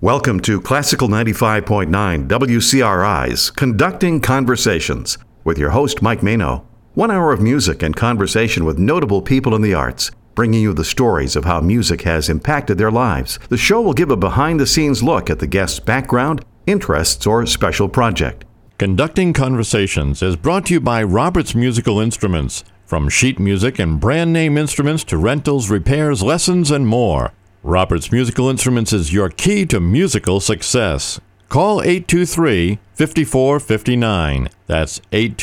Welcome to Classical 95.9 WCRI's Conducting Conversations with your host, Mike Mano. 1 hour of music and conversation with notable people in the arts, bringing you the stories of how music has impacted their lives. The show will give a behind-the-scenes look at the guest's background, interests, or special project. Conducting Conversations is brought to you by Roberts Musical Instruments. From sheet music and brand name instruments to rentals, repairs, lessons, and more. Roberts Musical Instruments is your key to musical success. Call 823-5459. That's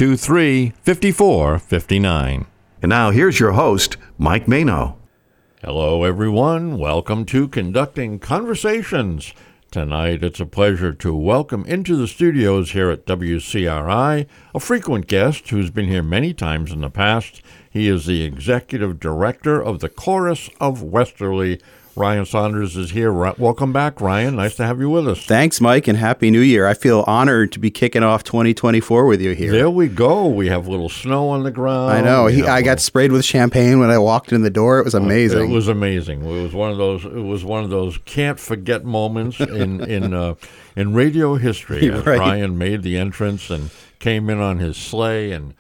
823-5459. And now here's your host, Mike Mano. Hello, everyone. Welcome to Conducting Conversations. Tonight, it's a pleasure to welcome into the studios here at WCRI a frequent guest who's been here many times in the past. He is the executive director of the Chorus of Westerly. Ryan Saunders is here. Welcome back, Ryan. Nice to have you with us. Thanks, Mike, and Happy New Year. I feel honored to be kicking off 2024 with you here. There we go. We have a little snow on the ground. I know. I got sprayed with champagne when I walked in the door. It was amazing. It was amazing. It was one of those can't forget moments in radio history. As right. Ryan made the entrance and came in on his sleigh and.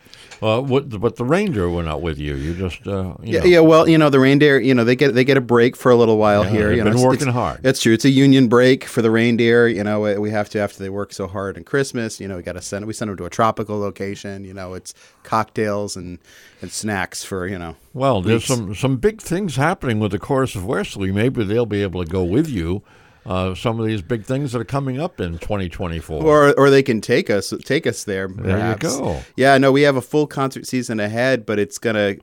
But the reindeer were not with you. You just Yeah. Well, the reindeer, they get a break for a little while here. They've been working hard. It's true. It's a union break for the reindeer. We have to after they work so hard in Christmas. We send them to a tropical location. It's cocktails and snacks for Well, weeks. There's some big things happening with the Chorus of Westerly. Maybe they'll be able to go with you. Some of these big things that are coming up in 2024, or they can take us there. Perhaps. There you go. Yeah, no, we have a full concert season ahead, but it's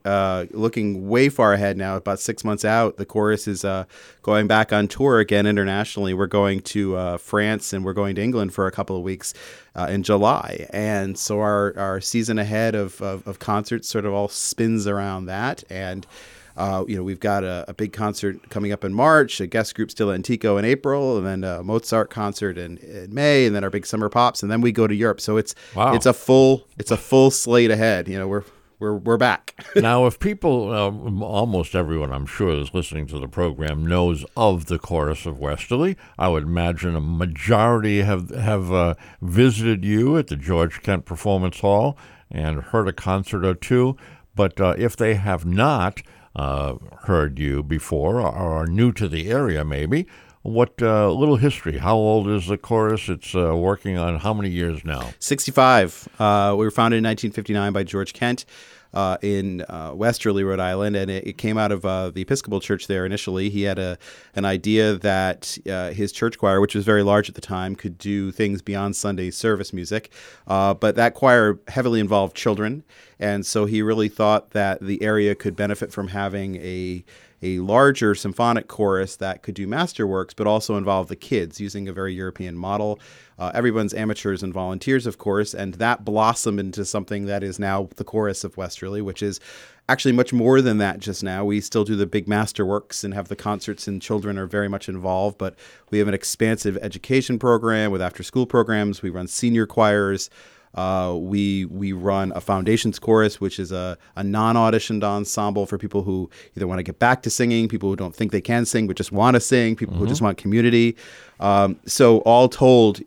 looking way far ahead now. About 6 months out, the chorus is going back on tour again internationally. We're going to France and we're going to England for a couple of weeks in July, and so our season ahead of concerts sort of all spins around that. And we've got a big concert coming up in March, a guest group still at Antico in April, and then a Mozart concert in May, and then our big summer pops, and then we go to Europe. So it's a full slate ahead. We're back. Now, if people, almost everyone I'm sure that's listening to the program knows of the Chorus of Westerly, I would imagine a majority have visited you at the George Kent Performance Hall and heard a concert or two. But if they have not heard you before or are new to the area maybe, what little history? How old is the chorus? It's working on how many years now? 65. We were founded in 1959 by George Kent in Westerly, Rhode Island, and it came out of the Episcopal Church there initially. He had an idea that his church choir, which was very large at the time, could do things beyond Sunday service music, but that choir heavily involved children, and so he really thought that the area could benefit from having a larger symphonic chorus that could do masterworks, but also involve the kids using a very European model. Everyone's amateurs and volunteers, of course, and that blossomed into something that is now the Chorus of Westerly, which is actually much more than that just now. We still do the big masterworks and have the concerts, and children are very much involved, but we have an expansive education program with after-school programs. We run senior choirs. We run a foundations chorus, which is a non-auditioned ensemble for people who either want to get back to singing, people who don't think they can sing but just want to sing, people who just want community. So all told,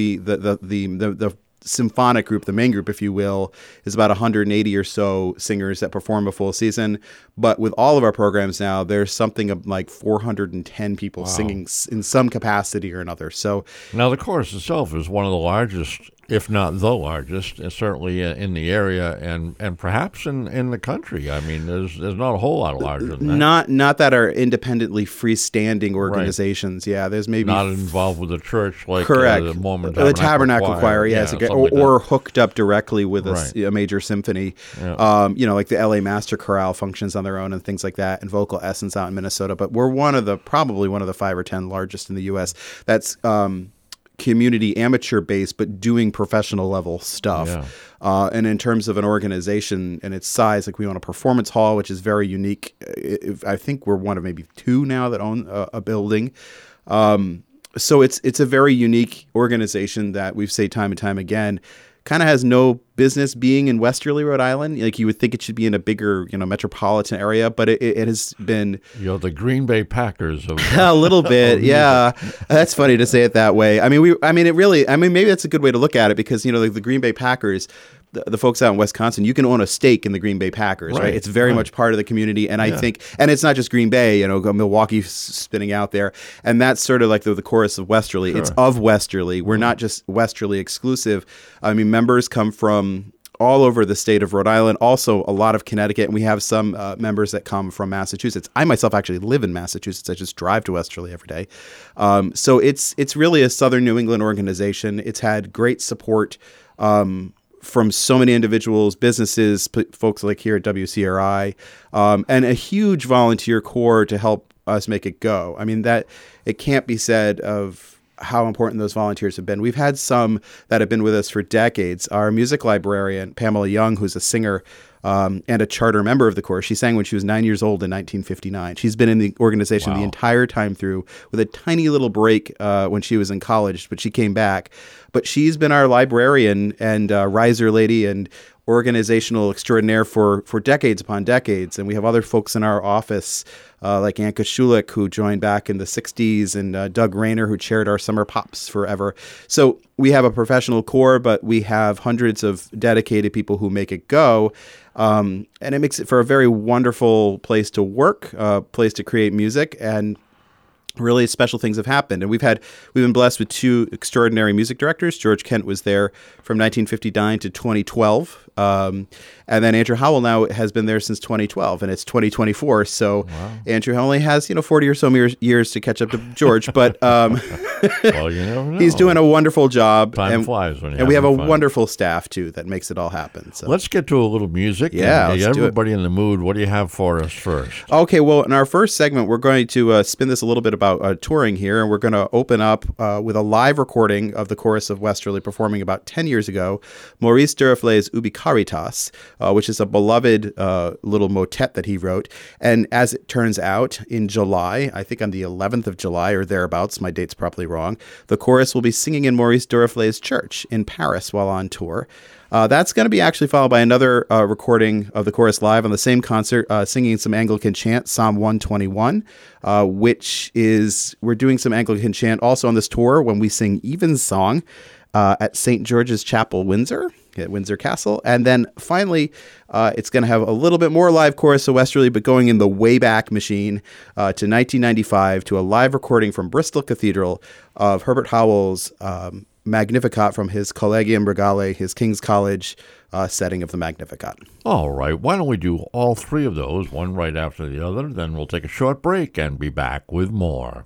the symphonic group, the main group, if you will, is about 180 or so singers that perform a full season. But with all of our programs now, there's something of like 410 people singing in some capacity or another. So now the chorus itself is one of the largest, if not the largest, certainly in the area and perhaps in the country. I mean, there's not a whole lot larger than that. Not that are independently freestanding organizations. Right. Yeah, there's maybe not involved with the church like correct. The Mormon the Tabernacle Choir, yes, or hooked up directly with a major symphony. Yeah. Like the LA Master Chorale functions on their own and things like that, and Vocal Essence out in Minnesota. But we're probably one of the 5 or 10 largest in the U.S. That's community amateur based, but doing professional level stuff. Yeah. And in terms of an organization and its size, like we own a performance hall, which is very unique. I think we're one of maybe 2 now that own a building. So it's a very unique organization that we've said time and time again kind of has no business being in Westerly, Rhode Island. Like, you would think it should be in a bigger, metropolitan area, but it has been the Green Bay Packers of a little bit. Yeah, that's funny to say it that way. Maybe that's a good way to look at it, because the Green Bay Packers, the folks out in Wisconsin, you can own a stake in the Green Bay Packers, right? It's very much part of the community, and I think, and it's not just Green Bay, Milwaukee spinning out there, and that's sort of like the chorus of Westerly. Sure. It's of Westerly. We're not just Westerly exclusive. Members come from all over the state of Rhode Island, also a lot of Connecticut, and we have some members that come from Massachusetts. I myself actually live in Massachusetts. I just drive to Westerly every day. So it's really a Southern New England organization. It's had great support from so many individuals, businesses, folks like here at WCRI, and a huge volunteer corps to help us make it go. That it can't be said of how important those volunteers have been. We've had some that have been with us for decades. Our music librarian, Pamela Young, who's a singer and a charter member of the chorus, she sang when she was 9 years old in 1959. She's been in the organization the entire time through, with a tiny little break when she was in college, but she came back. But she's been our librarian and riser lady and organizational extraordinaire for decades upon decades. And we have other folks in our office like Anka Schulich, who joined back in the 60s, and Doug Rayner, who chaired our summer pops forever. So we have a professional core, but we have hundreds of dedicated people who make it go. And it makes it for a very wonderful place to work, place to create music, and really special things have happened. And we've been blessed with two extraordinary music directors. George Kent was there from 1959 to 2012. And then Andrew Howell now has been there since 2012, and it's 2024. So Andrew only has, 40 or so years to catch up to George, but well, you never know. He's doing a wonderful job. Time flies when you're and we have a fun. Wonderful staff too that makes it all happen. So let's get to a little music. Yeah, and let's get everybody in the mood. What do you have for us first? Okay, well, in our first segment, we're going to spin this a little bit about touring here, and we're going to open up with a live recording of the chorus of Westerly performing about 10 years ago, Maurice Duruflé's Ubi Caritas, which is a beloved little motet that he wrote. And as it turns out, in July, I think on the 11th of July or thereabouts, my date's probably wrong, the chorus will be singing in Maurice Duruflé's church in Paris while on tour. That's going to be actually followed by another recording of the chorus live on the same concert, singing some Anglican chant, Psalm 121, which is, we're doing some Anglican chant also on this tour when we sing Evensong at St. George's Chapel, Windsor, at Windsor Castle. And then finally, it's going to have a little bit more live chorus of Westerly, but going in the Wayback Machine to 1995 to a live recording from Bristol Cathedral of Herbert Howell's Magnificat from his Collegium Regale, his King's College setting of the Magnificat. All right. Why don't we do all three of those, one right after the other? Then we'll take a short break and be back with more.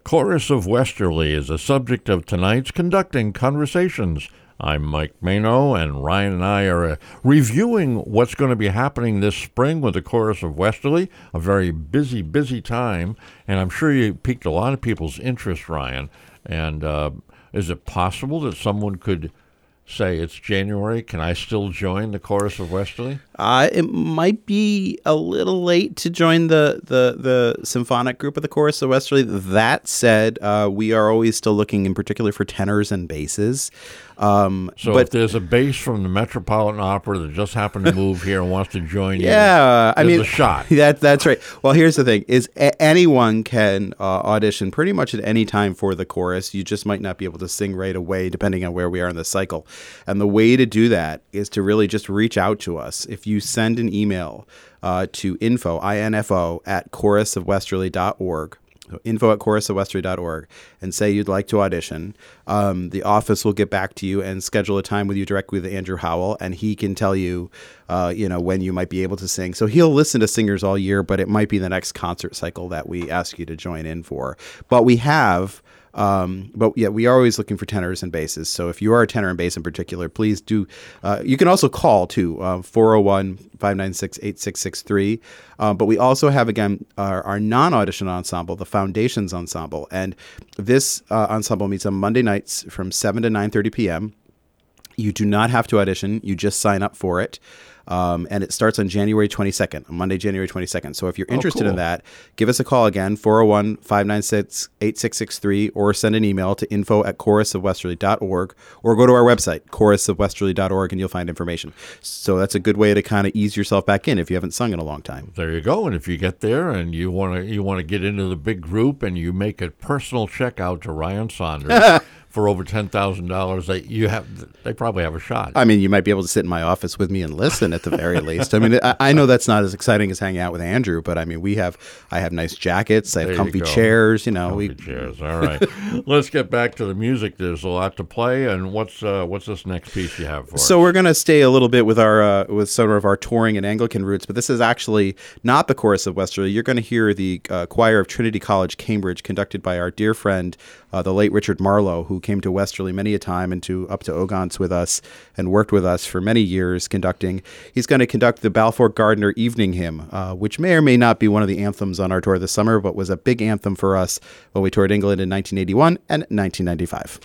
Chorus of Westerly is the subject of tonight's Conducting Conversations. I'm Mike Mano, and Ryan and I are reviewing what's going to be happening this spring with the Chorus of Westerly, a very busy, busy time, and I'm sure you piqued a lot of people's interest, Ryan. And is it possible that someone could say, it's January, can I still join the Chorus of Westerly? It might be a little late to join the symphonic group of the Chorus of Westerly. That said, we are always still looking in particular for tenors and basses. If there's a bass from the Metropolitan Opera that just happened to move here and wants to join you, there's a shot. That's right. Well, here's the thing: is anyone can audition pretty much at any time for the chorus. You just might not be able to sing right away, depending on where we are in the cycle. And the way to do that is to really just reach out to us. If you send an email to info at chorusofwesterly.org. info at chorusofwesterly.org, and say you'd like to audition. The office will get back to you and schedule a time with you directly with Andrew Howell, and he can tell you, when you might be able to sing. So he'll listen to singers all year, but it might be the next concert cycle that we ask you to join in for. But we have... we are always looking for tenors and basses. So if you are a tenor and bass in particular, please do. You can also call too, 401-596-8663. But we also have, again, our non-audition ensemble, the Foundations Ensemble. And this ensemble meets on Monday nights from 7 to 9:30 p.m. You do not have to audition. You just sign up for it. And it starts on January 22nd, on Monday, January 22nd. So if you're interested in that, give us a call again, 401-596-8663, or send an email to info at chorusofwesterly.org, or go to our website, chorusofwesterly.org, and you'll find information. So that's a good way to kind of ease yourself back in if you haven't sung in a long time. There you go. And if you get there and you want to get into the big group and you make a personal check out to Ryan Saunders for over $10,000, they probably have a shot. I mean, you might be able to sit in my office with me and listen at the very least. I mean, I know that's not as exciting as hanging out with Andrew, but I mean, I have nice jackets, I have comfy chairs, chairs. All right. Let's get back to the music. There's a lot to play, and what's this next piece you have for us? So we're going to stay a little bit with our with some of our touring and Anglican roots, but this is actually not the Chorus of Westerly. You're going to hear the choir of Trinity College, Cambridge, conducted by our dear friend, the late Richard Marlowe, who came to Westerly many a time and up to Ogontz with us and worked with us for many years conducting. He's going to conduct the Balfour Gardiner Evening Hymn, which may or may not be one of the anthems on our tour this summer, but was a big anthem for us when we toured England in 1981 and 1995.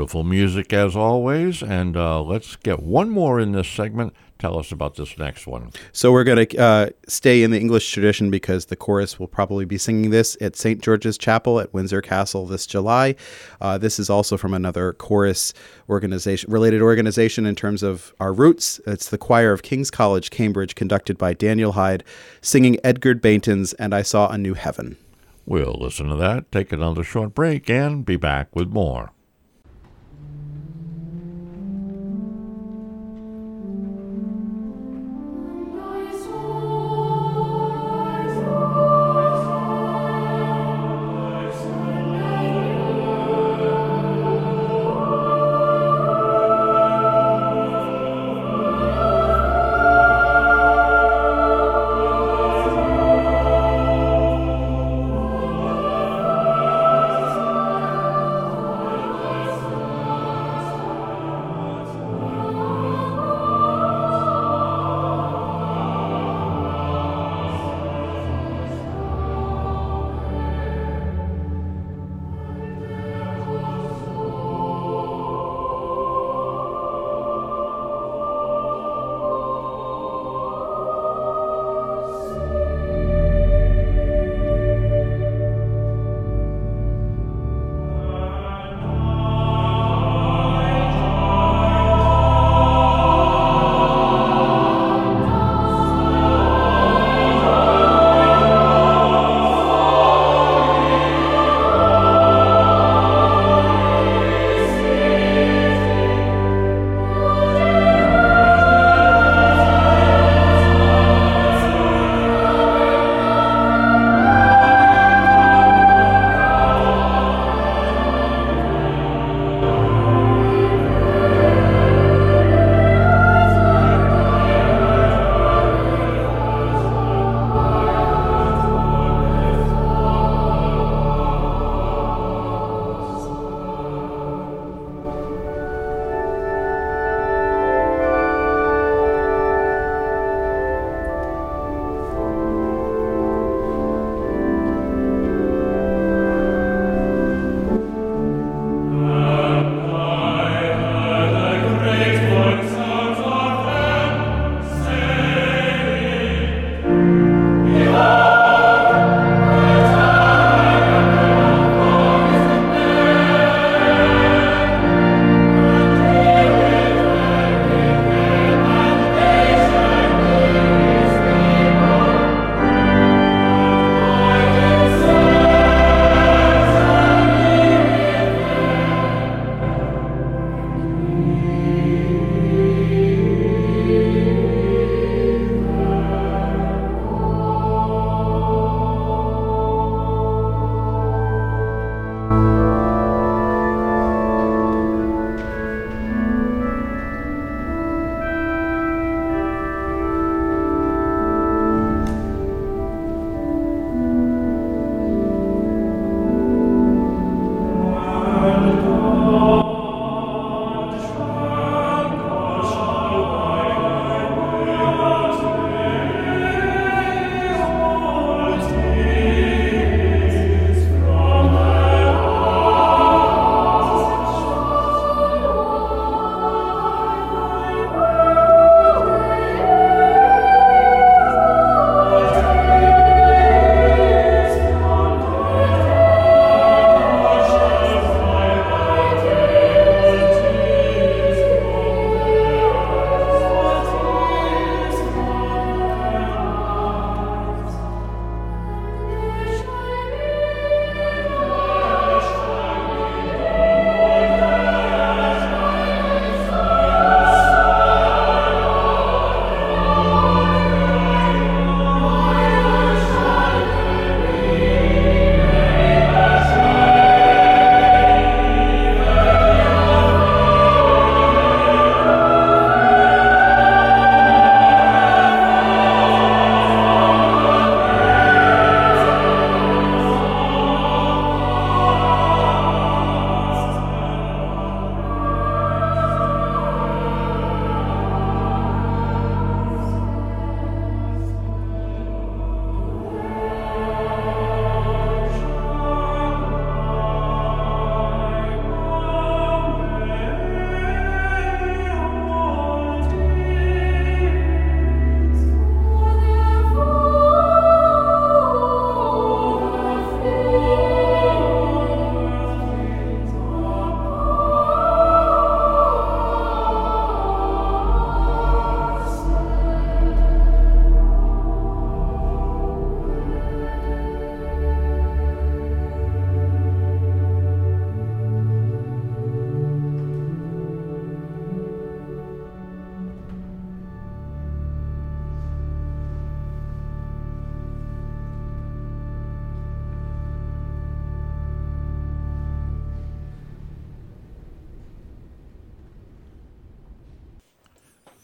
Beautiful music as always, and let's get one more in this segment. Tell us about this next one. So we're going to stay in the English tradition because the chorus will probably be singing this at St. George's Chapel at Windsor Castle this July. This is also from another chorus related organization in terms of our roots. It's the choir of King's College, Cambridge, conducted by Daniel Hyde, singing Edgar Bainton's "And I Saw a New Heaven." We'll listen to that, take another short break, and be back with more.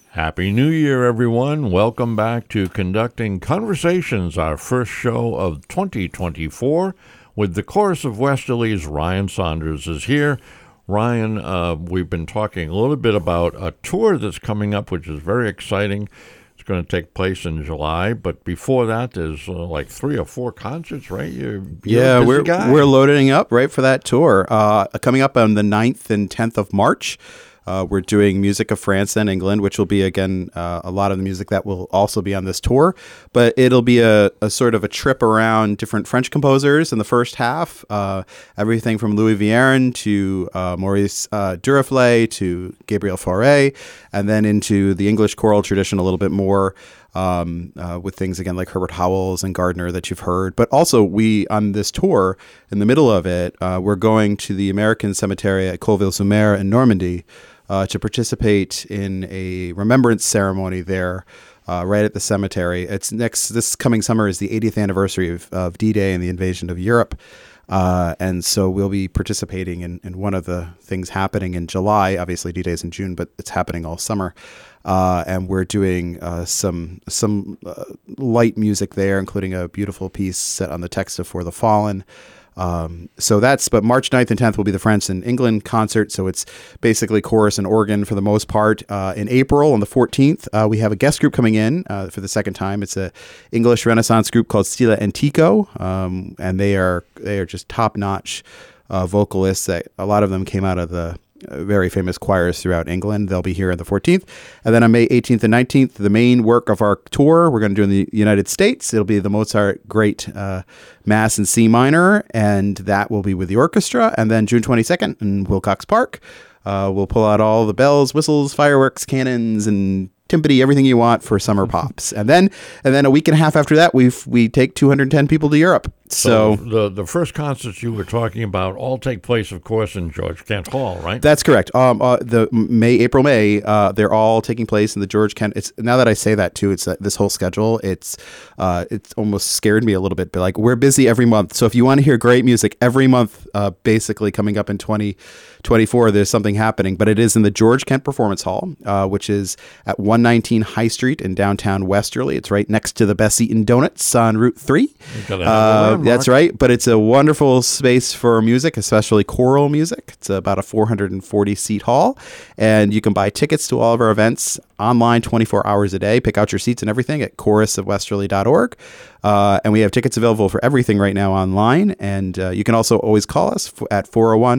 Happy New Year, everyone. Welcome back to Conducting Conversations, our first show of 2024 with the Chorus of Westerly's Ryan Saunders is here. Ryan, we've been talking a little bit about a tour that's coming up, which is very exciting. It's going to take place in July, but before that, there's like 3 or 4 concerts, right? We're loading up right for that tour. Coming up on the 9th and 10th of March. We're doing music of France and England, which will be, again, a lot of the music that will also be on this tour. But it'll be a sort of a trip around different French composers in the first half. Everything from Louis Vierne to Maurice Duruflé to Gabriel Fauré, and then into the English choral tradition a little bit more. With things, again, like Herbert Howells and Gardner that you've heard. But also, on this tour, in the middle of it, we're going to the American cemetery at Colville-sur-Mer in Normandy to participate in a remembrance ceremony there right at the cemetery. This coming summer is the 80th anniversary of D-Day and the invasion of Europe. And so we'll be participating in one of the things happening in July. Obviously, D-Day is in June, but it's happening all summer. And we're doing some light music there, including a beautiful piece set on the text of For the Fallen. But March 9th and 10th will be the France and England concert. So it's basically chorus and organ for the most part. In April, on the 14th, we have a guest group coming in for the second time. It's a English Renaissance group called Stile Antico. And they are just top-notch vocalists. A lot of them came out of the very famous choirs throughout England. They'll be here on the 14th. And then on May 18th and 19th, the main work of our tour, we're going to do in the United States. It'll be the Mozart Great Mass in C minor, and that will be with the orchestra. And then June 22nd in Wilcox Park, we'll pull out all the bells, whistles, fireworks, cannons, and timpani, everything you want for Summer Pops. And then a week and a half after that, we take 210 people to Europe. So the first concerts you were talking about all take place, of course, in George Kent Hall, right? That's correct. April, May, they're all taking place in the George Kent. It's now that I say that too, it's this whole schedule. It's almost scared me a little bit, but like we're busy every month. So if you want to hear great music every month, basically coming up in 2024, there's something happening. But it is in the George Kent Performance Hall, which is at 119 High Street in downtown Westerly. It's right next to the Best Eaten Donuts on Route 3. That's right. But it's a wonderful space for music, especially choral music. It's about a 440-seat hall. And you can buy tickets to all of our events online 24 hours a day. Pick out your seats and everything at chorusofwesterly.org. And we have tickets available for everything right now online. And you can also always call us at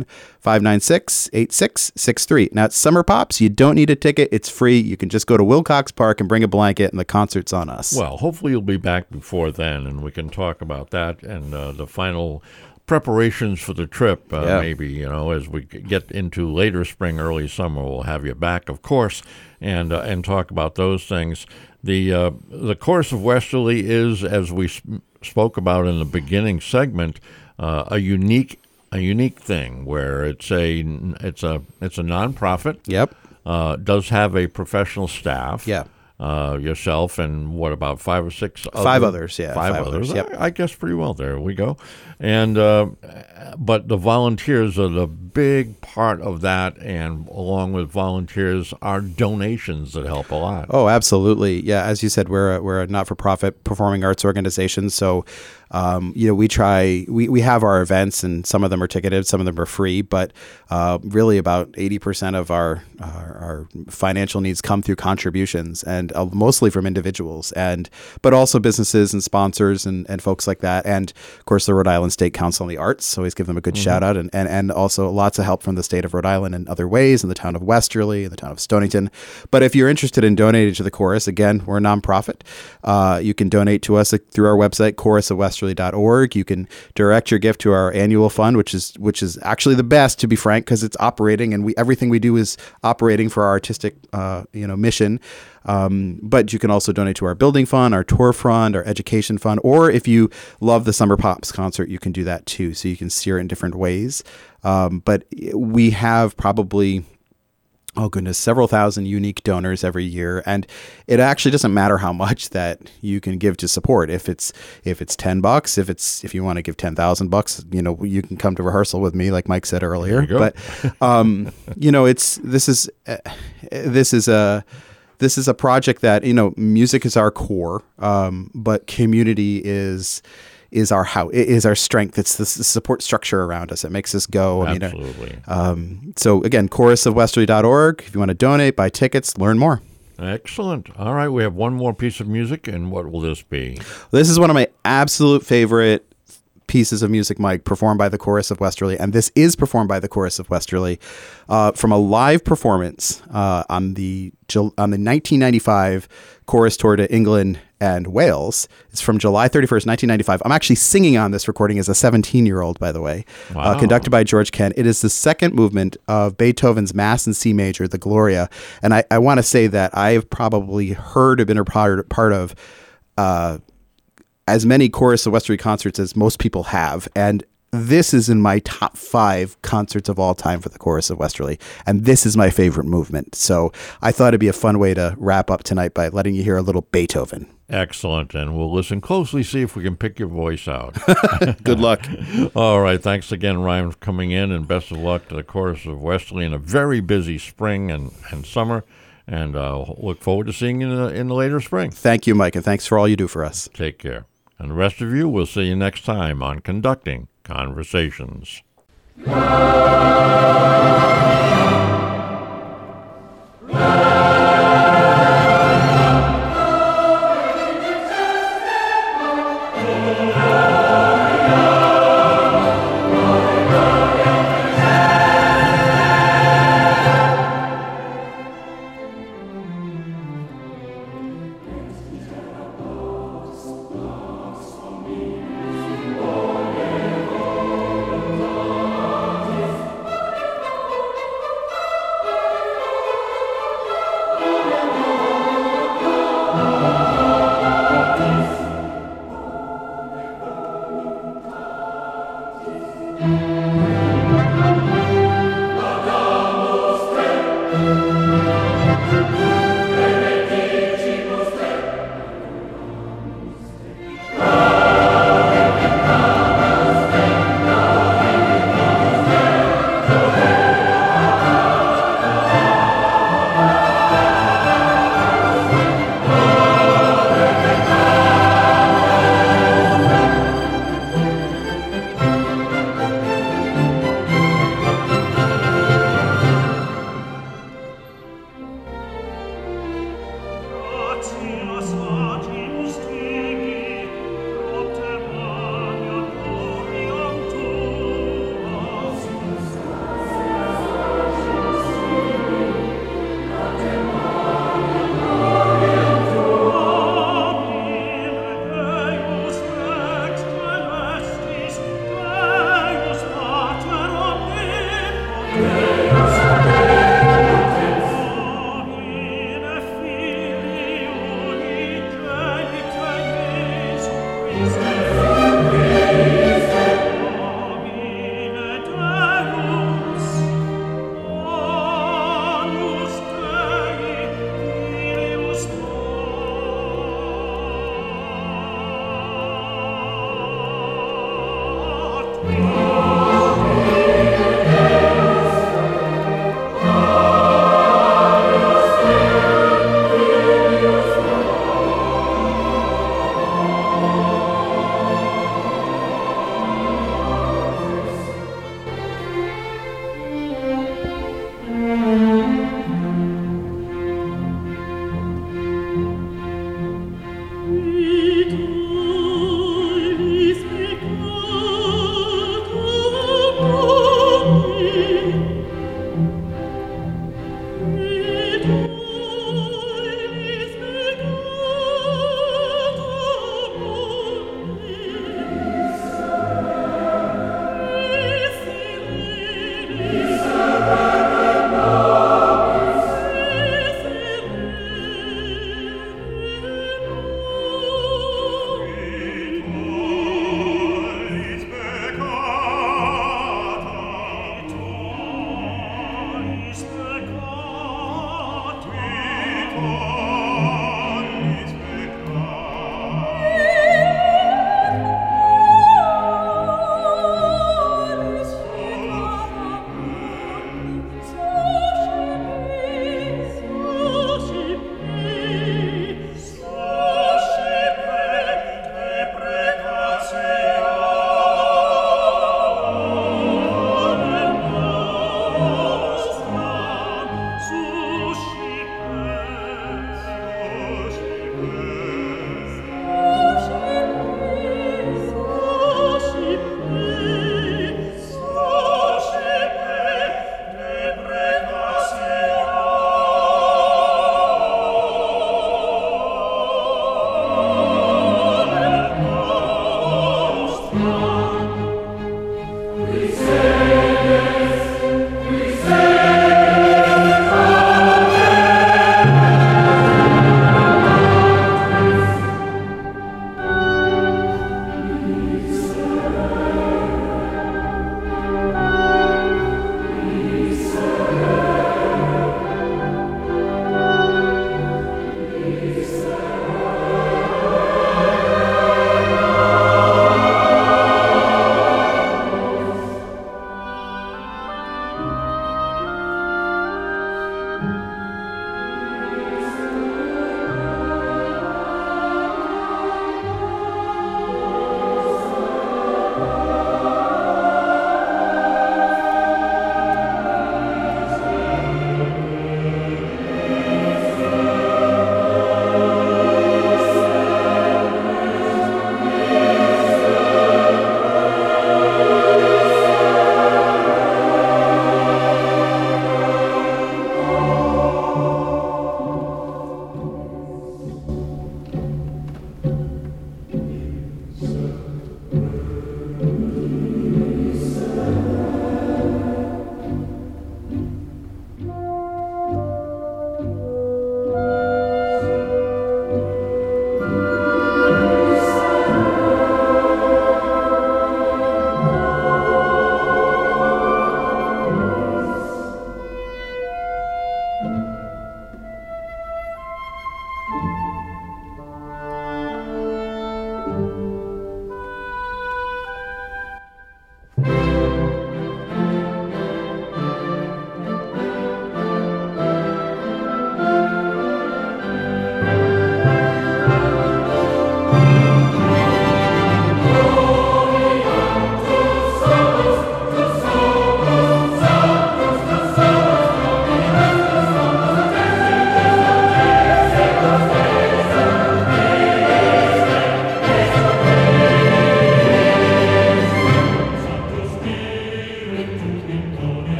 401-596-8663. Now, it's Summer Pops. You don't need a ticket. It's free. You can just go to Wilcox Park and bring a blanket, and the concert's on us. Well, hopefully you'll be back before then, and we can talk about that and the final preparations for the trip. Maybe, as we get into later spring, early summer, we'll have you back, of course, and talk about those things. The Chorus of Westerly is, as we spoke about in the beginning segment, a unique thing where it's a nonprofit. Yep. Does have a professional staff. Yeah. Yourself and what about 5 or 6 others? 5 others, yeah. 5 others. Yep. I guess pretty well. There we go. And but the volunteers are the big part of that, and along with volunteers are donations that help a lot. Oh, absolutely. Yeah, as you said, we're a not-for-profit performing arts organization, so we have our events, and some of them are ticketed, some of them are free, but really about 80% of our financial needs come through contributions, and mostly from individuals, but also businesses and sponsors and folks like that, and of course the Rhode Island State Council on the Arts. So always give them a good shout out, and also lots of help from the state of Rhode Island in other ways, in the town of Westerly, in the town of Stonington. But if you're interested in donating to the chorus, again, we're a nonprofit. You can donate to us through our website, chorusofwesterly.org. You can direct your gift to our annual fund, which is actually the best, to be frank, because it's operating, and everything we do is operating for our artistic mission. But you can also donate to our building fund, our tour fund, our education fund, or if you love the Summer Pops concert, you can do that too. So you can steer it in different ways. But we have probably, several thousand unique donors every year. And it actually doesn't matter how much that you can give to support. If it's $10, if you want to give $10,000, you can come to rehearsal with me, like Mike said earlier. But, this is this is a project that, music is our core, but community is our strength. It's the support structure around us. It makes us go. Absolutely. So again, chorusofwesterly.org. If you want to donate, buy tickets, learn more. Excellent. All right, we have one more piece of music, and what will this be? This is one of my absolute favorite pieces of music, Mike, performed by the Chorus of Westerly, and this is performed by the Chorus of Westerly from a live performance on the 1995 Chorus tour to England and Wales. It's from July 31st, 1995. I'm actually singing on this recording as a 17-year-old, by the way, conducted by George Kent. It is the second movement of Beethoven's Mass in C major, the Gloria, and I want to say that I've probably heard or been a part of as many Chorus of Westerly concerts as most people have, and this is in my top 5 concerts of all time for the Chorus of Westerly, and this is my favorite movement. So I thought it'd be a fun way to wrap up tonight by letting you hear a little Beethoven. Excellent, and we'll listen closely, see if we can pick your voice out. Good luck. All right, thanks again, Ryan, for coming in, and best of luck to the Chorus of Westerly in a very busy spring and summer, and look forward to seeing you in the later spring. Thank you, Mike, and thanks for all you do for us. Take care. And the rest of you, we'll see you next time on Conducting Conversations.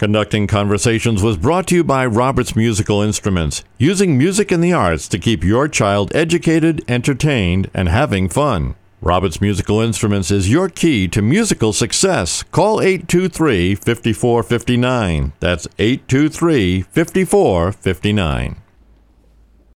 Conducting Conversations was brought to you by Roberts Musical Instruments, using music and the arts to keep your child educated, entertained, and having fun. Roberts Musical Instruments is your key to musical success. Call 823-5459. That's 823-5459.